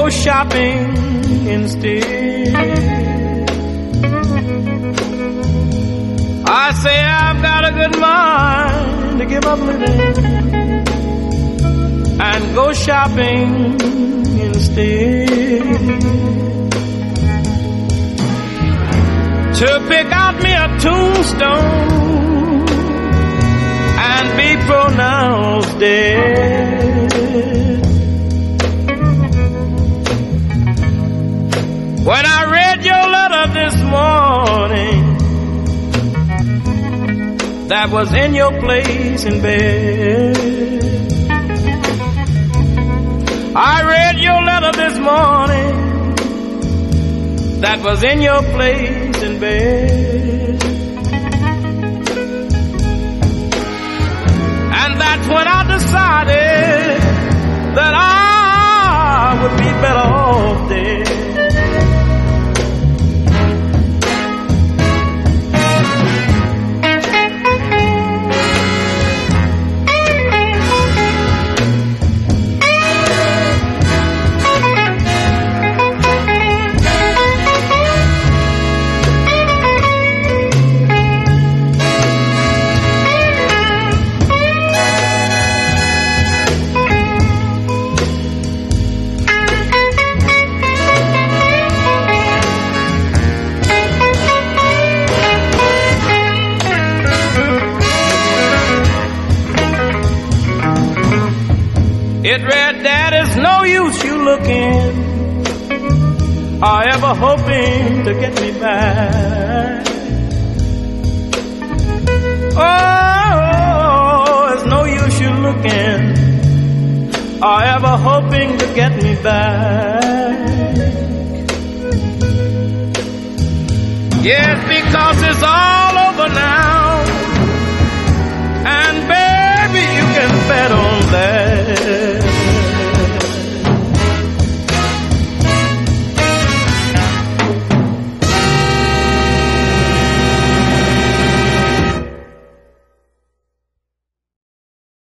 go shopping instead. I say I've got a good mind to give up living and go shopping instead. To pick out me a tombstone and be pronounced dead. When I read your letter this morning, that was in your place in bed. I read your letter this morning, that was in your place in bed. And that's when I decided that I would be better off dead. It read, Daddy's no use you looking or ever hoping to get me back. Oh, it's no use you looking or ever hoping to get me back. Yes, because it's all over now.